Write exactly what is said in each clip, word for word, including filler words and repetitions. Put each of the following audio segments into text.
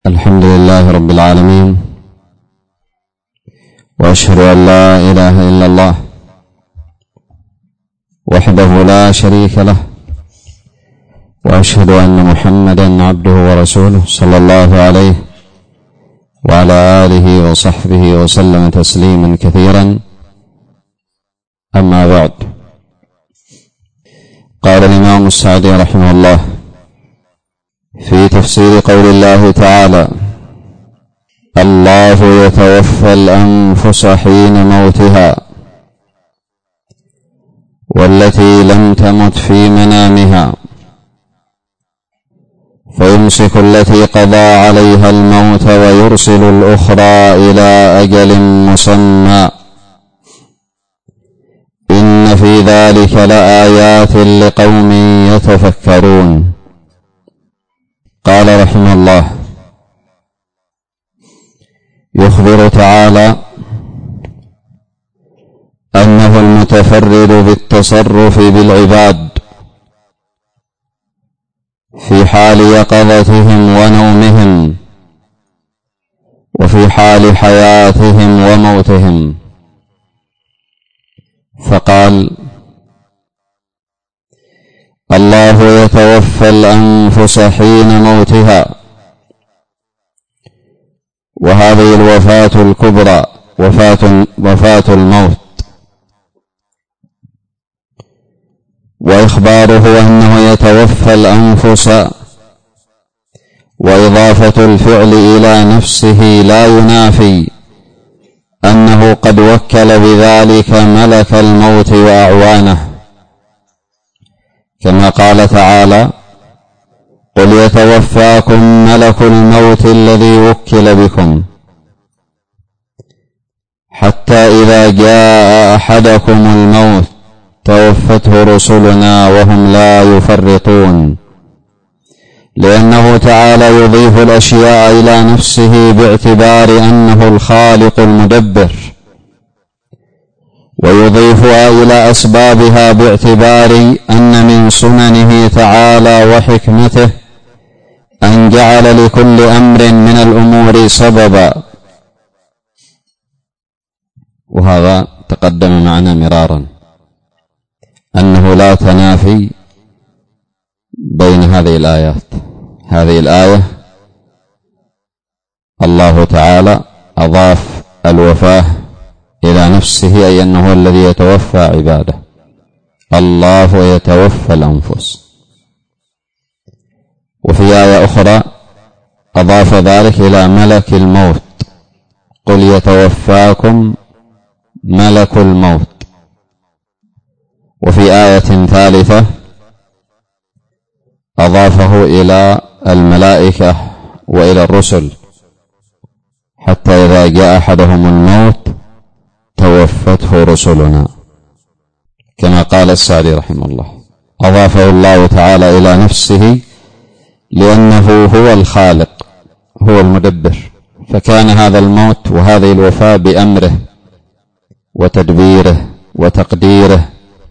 الحمد لله رب العالمين، وأشهد أن لا إله إلا الله وحده لا شريك له، وأشهد أن محمدا عبده ورسوله صلى الله عليه وعلى آله وصحبه وسلم تسليما كثيرا. أما بعد، قال الإمام السعدي رحمه الله في تفسير قول الله تعالى: الله يتوفى الأنفس حين موتها والتي لم تمت في منامها فيمسك التي قضى عليها الموت ويرسل الأخرى إلى أجل مسمى إن في ذلك لآيات لقوم يتفكرون. قال رحمه الله: يخبر تعالى أنه المتفرد بالتصرف بالعباد في حال يقظتهم ونومهم وفي حال حياتهم وموتهم، فقال: الله يتوفى الأنفس حين موتها، وهذه الوفاة الكبرى وفاة, وفاة الموت، وإخباره أنه يتوفى الأنفس وإضافة الفعل إلى نفسه لا ينافي أنه قد وكل بذلك ملك الموت وأعوانه، كما قال تعالى: قل يتوفاكم ملك الموت الذي وكل بكم حتى إذا جاء أحدكم الموت توفته رسلنا وهم لا يفرطون، لأنه تعالى يضيف الأشياء إلى نفسه باعتبار أنه الخالق المدبر، ويضيفها إلى أسبابها باعتبار أن من سننه تعالى وحكمته أن جعل لكل أمر من الأمور سببا، وهذا تقدم معنا مرارا أنه لا تنافي بين هذه الآيات. هذه الآية الله تعالى أضاف الوفاة إلى نفسه، أي أنه الذي يتوفى عباده. الله يتوفى الأنفس. وفي آية أخرى أضاف ذلك إلى ملك الموت: قل يتوفاكم ملك الموت. وفي آية ثالثة أضافه إلى الملائكة وإلى الرسل: حتى إذا جاء أحدهم الموت توفته رسلنا، كما قال السعدي رحمه الله: أضافه الله تعالى إلى نفسه لأنه هو الخالق، هو المدبر، فكان هذا الموت وهذه الوفاة بأمره وتدبيره وتقديره،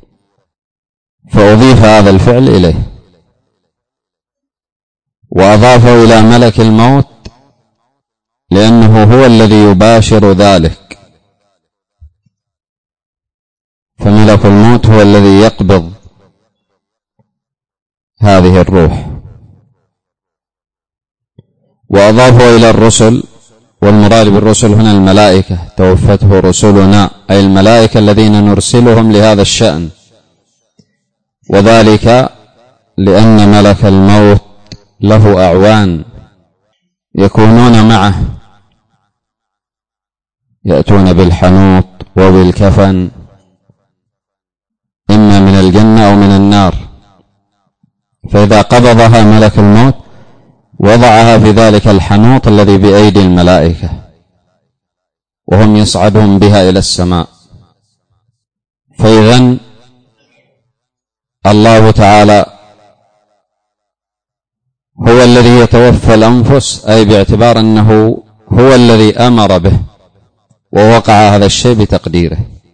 فأضيف هذا الفعل إليه. وأضافه إلى ملك الموت لأنه هو الذي يباشر ذلك، فملك الموت هو الذي يقبض هذه الروح. وأضافه إلى الرسل، والمراد بالرسل هنا الملائكة: توفته رسلنا، أي الملائكة الذين نرسلهم لهذا الشأن، وذلك لأن ملك الموت له أعوان يكونون معه، يأتون بالحنوط وبالكفن إما من الجنة أو من النار، فإذا قبضها ملك الموت وضعها في ذلك الحنوط الذي بأيدي الملائكة، وهم يصعدون بها إلى السماء. فإذن الله تعالى هو الذي يتوفى الأنفس، أي باعتبار أنه هو الذي أمر به ووقع هذا الشيء بتقديره.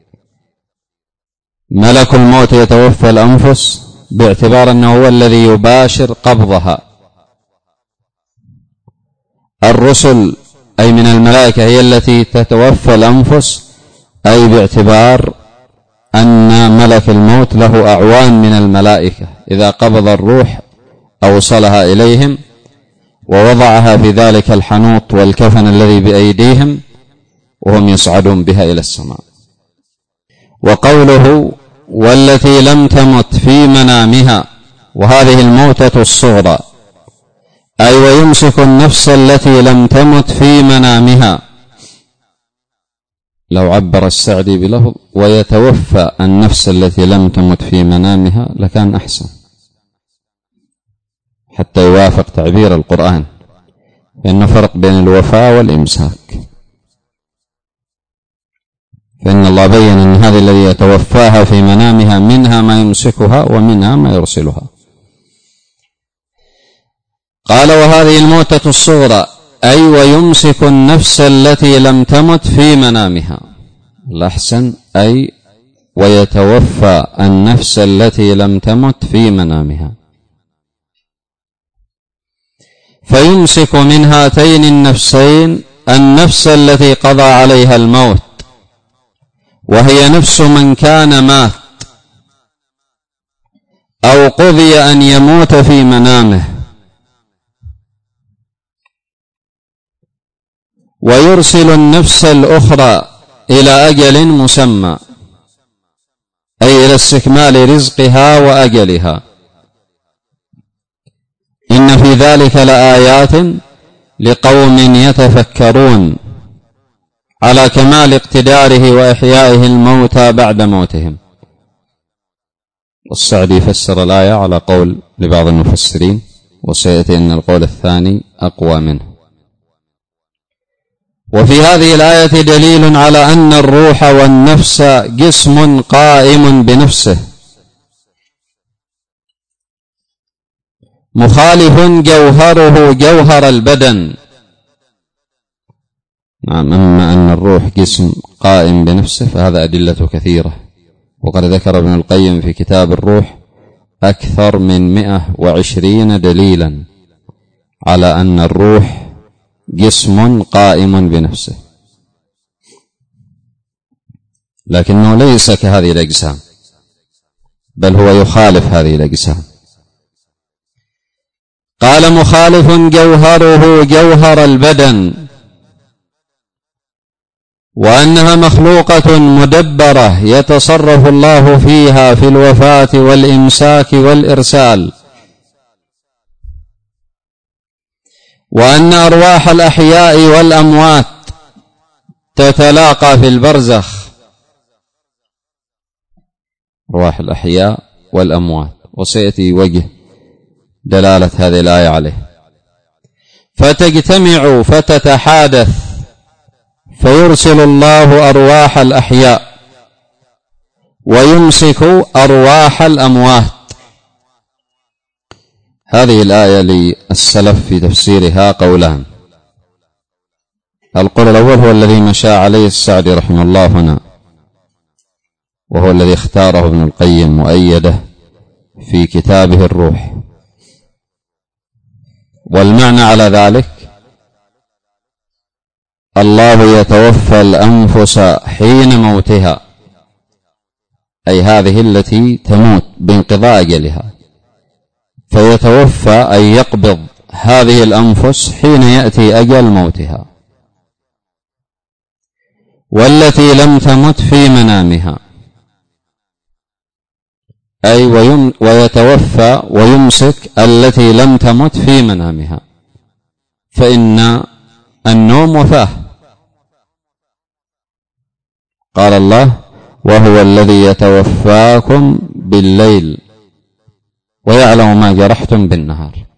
ملك الموت يتوفى الأنفس باعتبار أنه هو الذي يباشر قبضها، الرسل أي من الملائكة هي التي تتوفى الأنفس، أي باعتبار أن ملك الموت له أعوان من الملائكة، إذا قبض الروح أوصلها إليهم ووضعها في ذلك الحنوط والكفن الذي بأيديهم وهم يصعدون بها إلى السماء. وقوله والتي لم تمت في منامها، وهذه الموتة الصغرى، أي ويمسك النفس التي لم تمت في منامها. لو عبر السعدي بلفظ ويتوفى النفس التي لم تمت في منامها لكان أحسن، حتى يوافق تعبير القرآن، فإن فرق بين الوفاة والإمساك. فإن الله بين أن هذا الذي يتوفاها في منامها منها ما يمسكها ومنها ما يرسلها. قال وهذه الموتة الصغرى أي ويمسك النفس التي لم تمت في منامها. الأحسن أي ويتوفى النفس التي لم تمت في منامها، فيمسك من هاتين النفسين النفس التي قضى عليها الموت، وهي نفس من كان مات أو قضي أن يموت في منامه، ويرسل النفس الأخرى إلى أجل مسمى، أي إلى استكمال رزقها وأجلها. إن في ذلك لآيات لقوم يتفكرون على كمال اقتداره وإحيائه الموتى بعد موتهم. والسعدي فسر الآية على قول لبعض المفسرين، وسيأتي أن القول الثاني أقوى منه. وفي هذه الآية دليل على أن الروح والنفس جسم قائم بنفسه، مخالف جوهره جوهر البدن. نعم، أما أن الروح جسم قائم بنفسه فهذا أدلة كثيرة، وقد ذكر ابن القيم في كتاب الروح أكثر من مئة وعشرين دليلا على أن الروح جسم قائم بنفسه، لكنه ليس كهذه الأجسام، بل هو يخالف هذه الأجسام. قال مخالف جوهره جوهر البدن، وأنها مخلوقة مدبرة يتصرف الله فيها في الوفاة والإمساك والإرسال، وأن أرواح الأحياء والأموات تتلاقى في البرزخ، أرواح الأحياء والأموات، وسيأتي وجه دلالة هذه الآية عليه. فتجتمع فتتحادث فيرسل الله أرواح الأحياء ويمسك أرواح الأموات. هذه الآية للسلف في تفسيرها قولان. القول الأول هو الذي مشى عليه السعدي رحمه الله هنا، وهو الذي اختاره ابن القيم وأيده في كتابه الروح. والمعنى على ذلك الله يتوفى الأنفس حين موتها، أي هذه التي تموت بانقضاء أجلها، فيتوفى أي يقبض هذه الأنفس حين يأتي أجل موتها. والتي لم تمت في منامها، أي ويتوفى ويمسك التي لم تمت في منامها، فإن النوم وفاه. قال الله وهو الذي يتوفاكم بالليل ويعلم ما جرحتم بالنهار.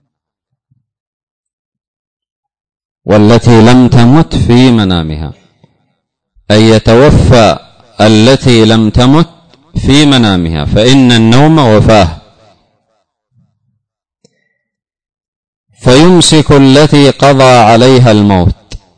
والتي لم تمت في منامها، أي يتوفى التي لم تمت في منامها، فإن النوم وفاه. فيمسك التي قضى عليها الموت.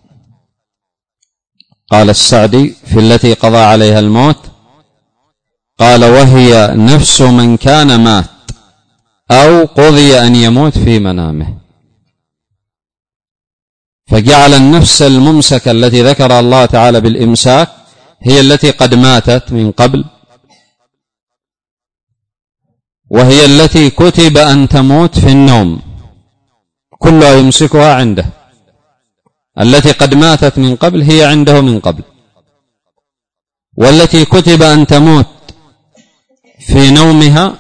قال السعدي في التي قضى عليها الموت، قال وهي نفس من كان مات أو قضي أن يموت في منامه. فجعل النفس الممسكة التي ذكر الله تعالى بالإمساك هي التي قد ماتت من قبل، وهي التي كتب أن تموت في النوم، كلها يمسكها عنده. التي قد ماتت من قبل هي عنده من قبل، والتي كتب أن تموت في نومها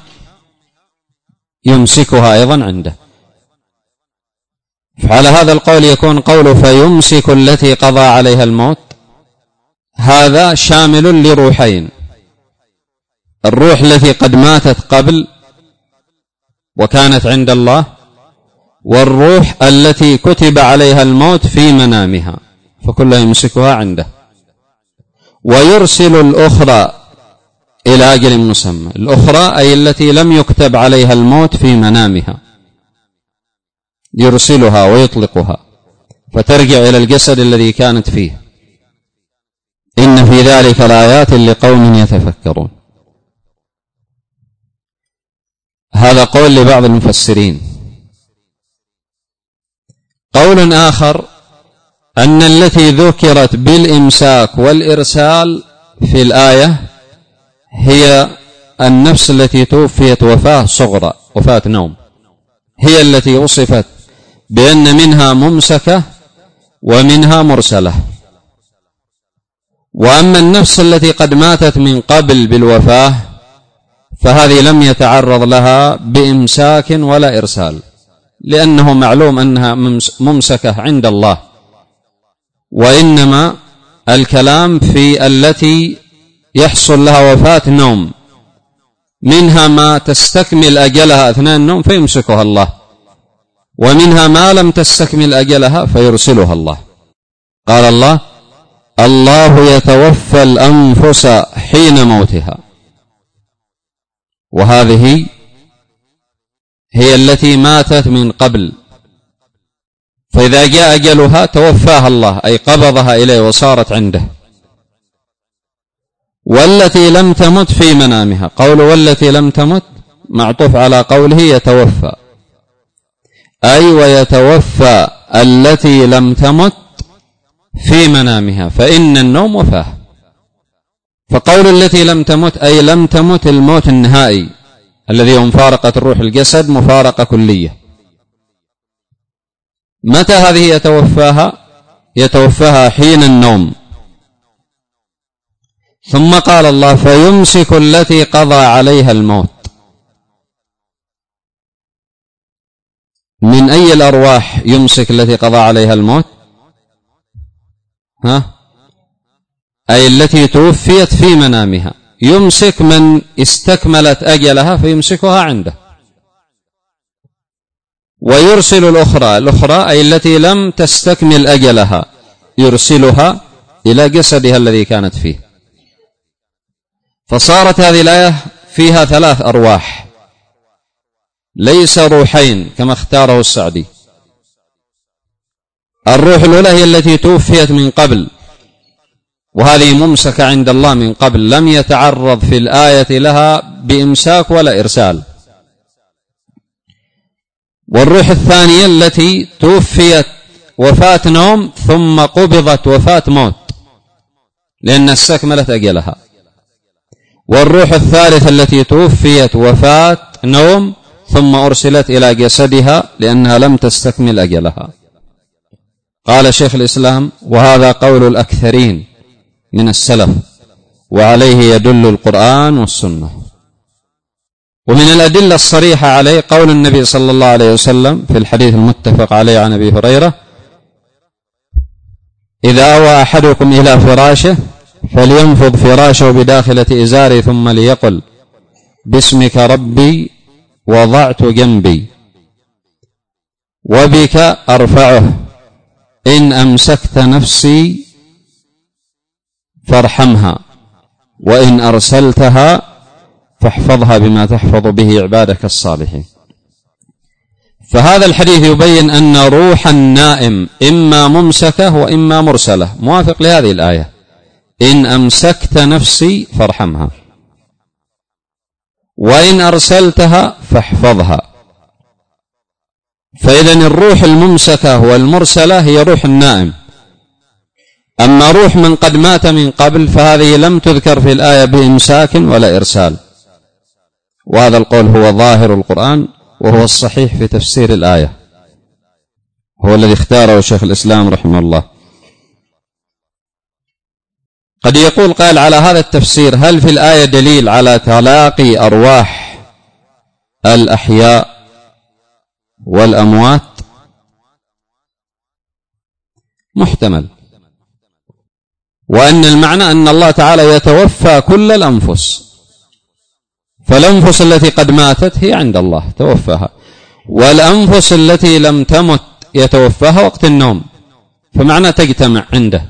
يمسكها أيضا عنده. فعلى هذا القول يكون قوله فيمسك التي قضى عليها الموت هذا شامل لروحين: الروح التي قد ماتت قبل وكانت عند الله، والروح التي كتب عليها الموت في منامها، فكلها يمسكها عنده. ويرسل الأخرى إلى أجل مسمى، الأخرى أي التي لم يكتب عليها الموت في منامها، يرسلها ويطلقها فترجع إلى الجسد الذي كانت فيه. إن في ذلك لآيات لقوم يتفكرون. هذا قول لبعض المفسرين. قول آخر أن التي ذكرت بالإمساك والإرسال في الآية هي النفس التي توفيت وفاة صغرى، وفاة نوم، هي التي وصفت بأن منها ممسكة ومنها مرسلة. وأما النفس التي قد ماتت من قبل بالوفاة فهذه لم يتعرض لها بإمساك ولا إرسال، لأنه معلوم أنها ممسكة عند الله، وإنما الكلام في التي يحصل لها وفاة نوم، منها ما تستكمل أجلها أثناء النوم فيمسكها الله، ومنها ما لم تستكمل أجلها فيرسلها الله. قال الله: الله يتوفى الأنفس حين موتها، وهذه هي التي ماتت من قبل، فإذا جاء أجلها توفاها الله، أي قبضها إليه وصارت عنده. والتي لم تمت في منامها، قول والتي لم تمت معطوف على قوله يتوفى، أي ويتوفى التي لم تمت في منامها، فإن النوم وفاه. فقول التي لم تمت أي لم تمت الموت النهائي الذي هو مفارقة الروح الجسد مفارقة كلية. متى هذه يتوفاها؟ يتوفاها حين النوم. ثم قال الله: فيمسك التي قضى عليها الموت. من أي الأرواح يمسك التي قضى عليها الموت؟ ها؟ أي التي توفيت في منامها. يمسك من استكملت أجلها فيمسكها عنده. ويرسل الأخرى، الأخرى أي التي لم تستكمل أجلها يرسلها إلى جسدها الذي كانت فيه. فصارت هذه الآية فيها ثلاث أرواح، ليس روحين كما اختاره السعدي. الروح الأولى هي التي توفيت من قبل، وهذه ممسكة عند الله من قبل، لم يتعرض في الآية لها بإمساك ولا إرسال. والروح الثانية التي توفيت وفاة نوم ثم قبضت وفاة موت لأن استكملت أجلها. والروح الثالثة التي توفيت وفاة نوم ثم أرسلت إلى جسدها لأنها لم تستكمل أجلها. قال شيخ الإسلام: وهذا قول الأكثرين من السلف، وعليه يدل القرآن والسنة. ومن الأدلة الصريحة عليه قول النبي صلى الله عليه وسلم في الحديث المتفق عليه عن أبي هريرة: إذا أوى أحدكم إلى فراشه فلينفض فراشه بداخلة إزاره ثم ليقل: باسمك ربي وضعت جنبي وبك أرفعه، إن أمسكت نفسي فارحمها، وإن أرسلتها فاحفظها بما تحفظ به عبادك الصالحين. فهذا الحديث يبين أن روح النائم إما ممسكة وإما مرسلة، موافق لهذه الآية: إن أمسكت نفسي فارحمها، وإن أرسلتها فاحفظها. فإذن الروح الممسكة والمرسلة هي روح النائم. أما روح من قد مات من قبل فهذه لم تذكر في الآية بإمساك ولا إرسال، وهذا القول هو ظاهر القرآن وهو الصحيح في تفسير الآية، هو الذي اختاره شيخ الإسلام رحمه الله. قد يقول قائل على هذا التفسير: هل في الآية دليل على تلاقي أرواح الأحياء والأموات؟ محتمل، وأن المعنى أن الله تعالى يتوفى كل الأنفس، فالأنفس التي قد ماتت هي عند الله توفاها، والأنفس التي لم تمت يتوفاها وقت النوم، فمعنى تجتمع عنده.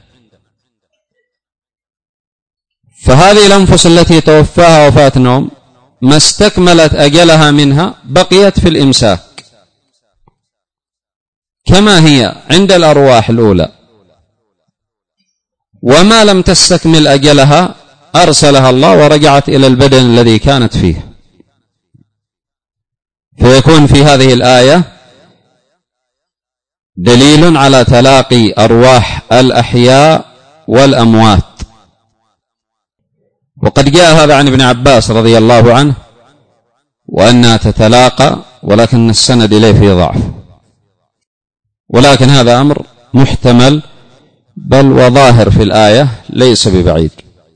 فهذه الأنفس التي توفاها وفاة نوم ما استكملت أجلها منها بقيت في الإمساك كما هي عند الأرواح الأولى، وما لم تستكمل أجلها أرسلها الله ورجعت إلى البدن الذي كانت فيه. فيكون في هذه الآية دليل على تلاقي أرواح الأحياء والأموات. وقد جاء هذا عن ابن عباس رضي الله عنه وأنها تتلاقى، ولكن السند إليه فيه ضعف، ولكن هذا أمر محتمل بل وظاهر في الآية ليس ببعيد.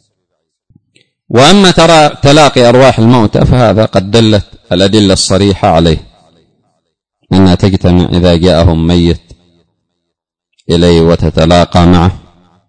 وأما ترى تلاقي أرواح الموتى فهذا قد دلت الأدلة الصريحة عليه، أنها تجتمع إذا جاءهم ميت إليه وتتلاقى معه.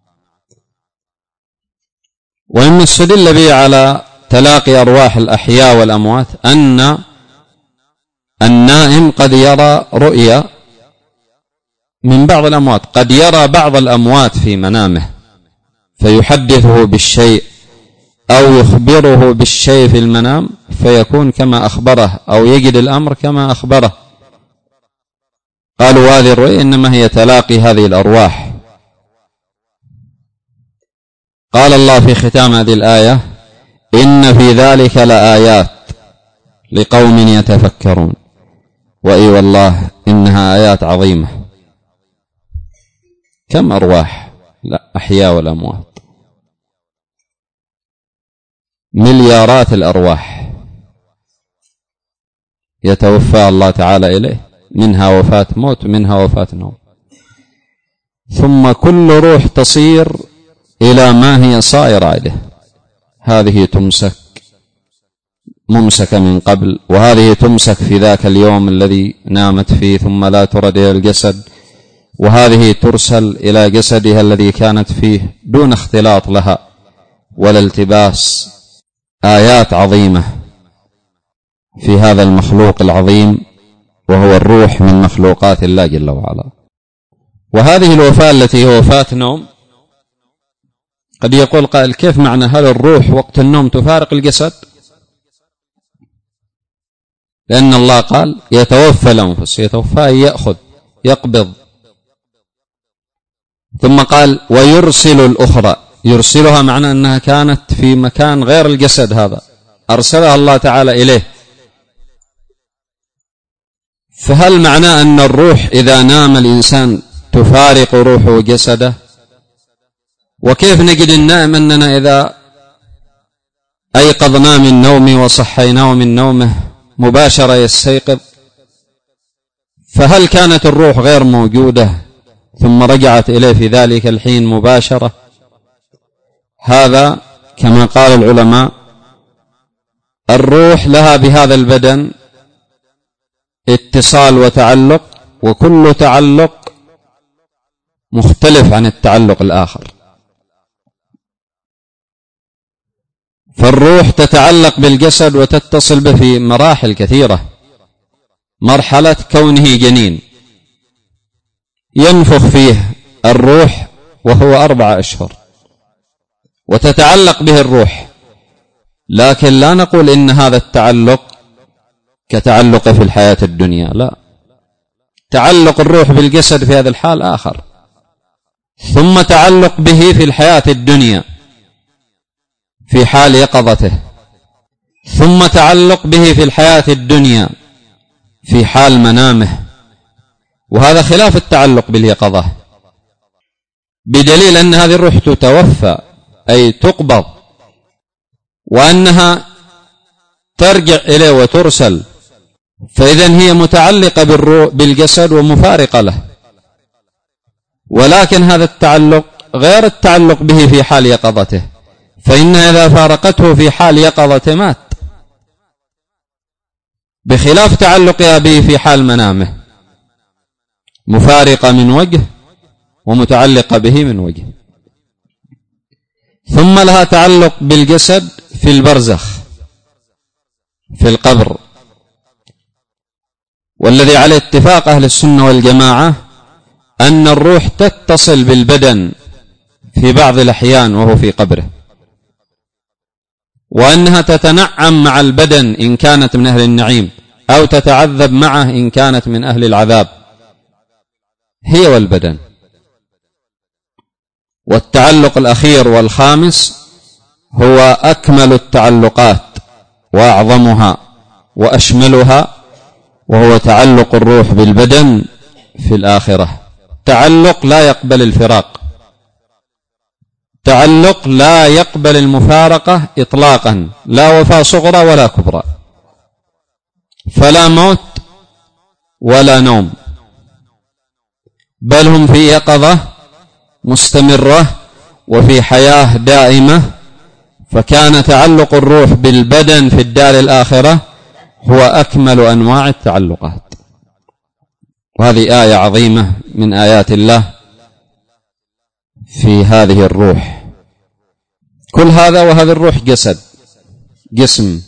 وإما استدل به على تلاقي أرواح الأحياء والأموات أن النائم قد يرى رؤيا من بعض الأموات، قد يرى بعض الأموات في منامه فيحدثه بالشيء أو يخبره بالشيء في المنام فيكون كما أخبره، أو يجد الأمر كما أخبره. قالوا هذه الرؤيا إنما هي تلاقي هذه الأرواح. قال الله في ختام هذه الآية: إن في ذلك لآيات لقوم يتفكرون. وإي والله إنها آيات عظيمة. كم أرواح لا أحياء والأموات، مليارات الأرواح يتوفى الله تعالى إليه، منها وفاة موت منها وفاة نوم، ثم كل روح تصير إلى ما هي صائرة عليه. هذه تمسك ممسكة من قبل، وهذه تمسك في ذاك اليوم الذي نامت فيه ثم لا ترد إلى الجسد، وهذه ترسل إلى جسدها الذي كانت فيه دون اختلاط لها ولا التباس. آيات عظيمة في هذا المخلوق العظيم وهو الروح من مخلوقات الله جل وعلا. وهذه الوفاة التي هي وفاة نوم، قد يقول قائل: كيف معنى هل الروح وقت النوم تفارق الجسد؟ لأن الله قال يتوفى الأنفس، يتوفى يأخذ يقبض، ثم قال ويرسل الأخرى، يرسلها معنى أنها كانت في مكان غير الجسد هذا، أرسلها الله تعالى إليه. فهل معنى أن الروح إذا نام الإنسان تفارق روحه جسده؟ وكيف نجد النائم أننا إذا أيقظنا من نومه وصحيناه من نومه مباشرة يستيقظ؟ فهل كانت الروح غير موجودة ثم رجعت إليه في ذلك الحين مباشرة؟ هذا كما قال العلماء الروح لها بهذا البدن اتصال وتعلق، وكل تعلق مختلف عن التعلق الآخر. فالروح تتعلق بالجسد وتتصل به في مراحل كثيرة. مرحلة كونه جنين ينفخ فيه الروح وهو أربعة أشهر وتتعلق به الروح، لكن لا نقول إن هذا التعلق كتعلق في الحياة الدنيا، لا، تعلق الروح بالجسد في هذا الحال آخر، ثم تعلق به في الحياة الدنيا في حال يقظته، ثم تعلق به في الحياة الدنيا في حال منامه، وهذا خلاف التعلق باليقظة، بدليل أن هذه الروح تتوفى أي تقبض، وأنها ترجع إليه وترسل، فإذن هي متعلقة بالجسد ومفارقة له، ولكن هذا التعلق غير التعلق به في حال يقظته، فإن إذا فارقته في حال يقظته مات، بخلاف تعلقها به في حال منامه، مفارقة من وجه ومتعلقة به من وجه. ثم لها تعلق بالجسد في البرزخ في القبر، والذي على اتفاق أهل السنة والجماعة أن الروح تتصل بالبدن في بعض الأحيان وهو في قبره، وأنها تتنعم مع البدن إن كانت من أهل النعيم، أو تتعذب معه إن كانت من أهل العذاب، هي والبدن. والتعلق الأخير والخامس هو أكمل التعلقات وأعظمها وأشملها، وهو تعلق الروح بالبدن في الآخرة. تعلق لا يقبل الفراق، تعلق لا يقبل المفارقة إطلاقا، لا وفاة صغرى ولا كبرى، فلا موت ولا نوم، بل هم في يقظة مستمرة وفي حياة دائمة. فكان تعلق الروح بالبدن في الدار الآخرة هو أكمل أنواع التعلقات. وهذه آية عظيمة من آيات الله في هذه الروح. كل هذا وهذه الروح جسد، جسم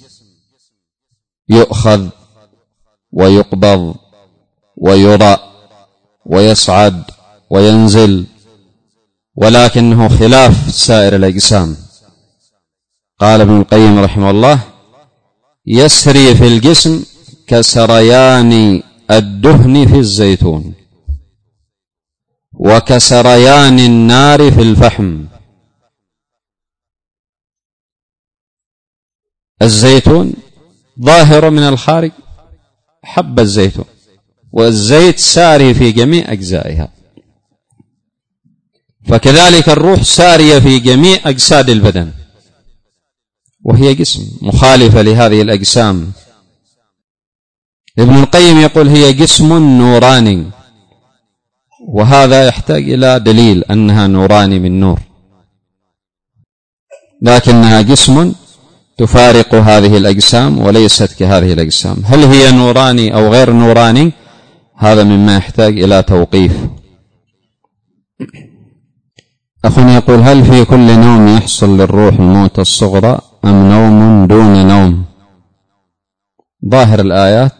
يؤخذ ويقبض ويرى ويصعد وينزل، ولكنه خلاف سائر الأجسام. قال ابن القيم رحمه الله: يسري في الجسم كسريان الدهن في الزيتون، وكسريان النار في الفحم. الزيتون ظاهر من الخارج حب الزيتون، والزيت ساري في جميع أجزائها، فكذلك الروح سارية في جميع أجساد البدن، وهي جسم مخالفة لهذه الأجسام. ابن القيم يقول هي جسم نوراني، وهذا يحتاج إلى دليل أنها نوراني من نور، لكنها جسم تفارق هذه الأجسام وليست كهذه الأجسام. هل هي نوراني أو غير نوراني؟ هذا مما يحتاج إلى توقيف. أخونا يقول: هل في كل نوم يحصل للروح الموت الصغرى أم نوم دون نوم؟ ظاهر الآيات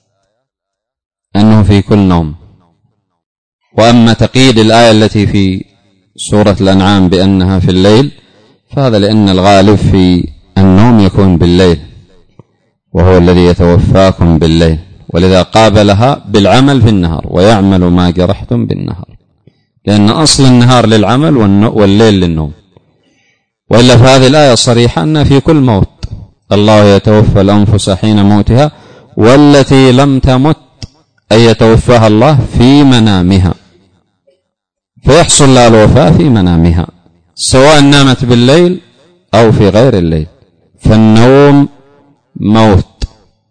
أنه في كل نوم، وأما تقييد الآية التي في سورة الأنعام بأنها في الليل فهذا لأن الغالب في النوم يكون بالليل، وهو الذي يتوفاكم بالليل، ولذا قابلها بالعمل في النهار: ويعمل ما جرحتم بالنهار، لأن أصل النهار للعمل والليل للنوم. وإلا فهذه الآية صريحة أن في كل موت الله يتوفى الأنفس حين موتها والتي لم تمت، أي يتوفاها الله في منامها، فيحصل لها الوفاة في منامها سواء نامت بالليل أو في غير الليل. فالنوم موت،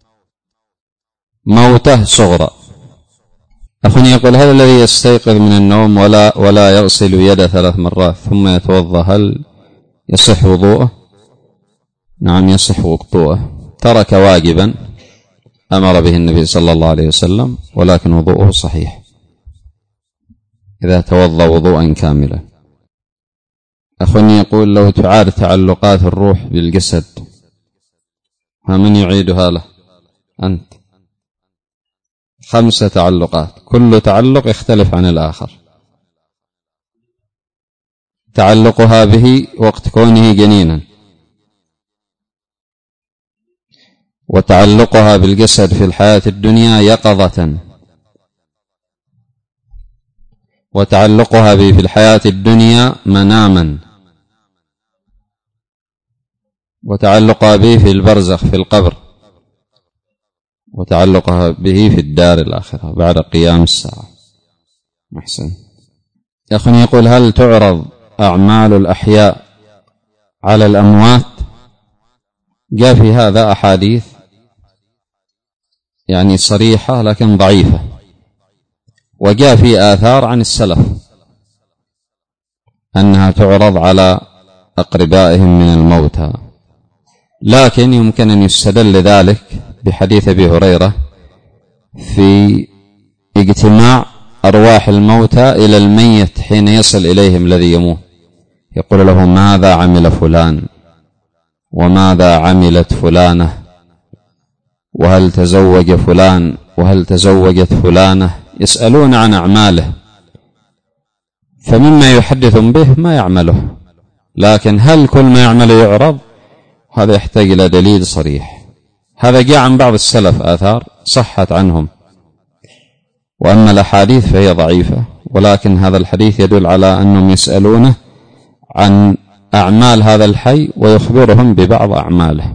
موته صغرى. أخوني يقول: هل الذي يستيقظ من النوم ولا ولا يغسل يده ثلاث مرات ثم يتوضأ هل يصح وضوءه؟ نعم يصح وضوءه، ترك واجبا أمر به النبي صلى الله عليه وسلم، ولكن وضوءه صحيح إذا توضأ وضوءا كاملا. أخوني يقول: لو تعاد تعلقات الروح بالجسد فمن يعيدها له؟ أنت. خمسة تعلقات، كل تعلق يختلف عن الآخر. تعلقها به وقت كونه جنينا، وتعلقها بالجسد في الحياة الدنيا يقظة، وتعلقها به في الحياة الدنيا مناما، وتعلقها به في البرزخ في القبر، وتعلقها به في الدار الآخرة بعد قيام الساعة. محسن. أخ يقول: هل تعرض أعمال الأحياء على الأموات؟ جاء في هذا أحاديث يعني صريحة لكن ضعيفة، وجاء في آثار عن السلف أنها تعرض على أقربائهم من الموتى، لكن يمكن أن يستدل ذلك بحديث أبي هريرة في اجتماع أرواح الموتى إلى الميت حين يصل إليهم الذي يموت، يقول له: ماذا عمل فلان، وماذا عملت فلانة، وهل تزوج فلان، وهل تزوجت فلانة، يسألون عن أعماله، فمما يحدثون به ما يعمله، لكن هل كل ما يعمله يعرض؟ هذا يحتاج إلى دليل صريح. هذا جاء عن بعض السلف آثار صحت عنهم، وأما الأحاديث فهي ضعيفة، ولكن هذا الحديث يدل على أنهم يسألونه عن أعمال هذا الحي ويخبرهم ببعض أعماله.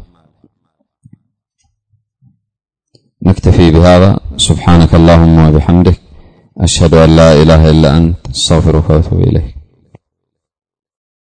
نكتفي بهذا. سبحانك اللهم وبحمدك، أشهد أن لا إله إلا أنت، استغفرك وأتوب إليك.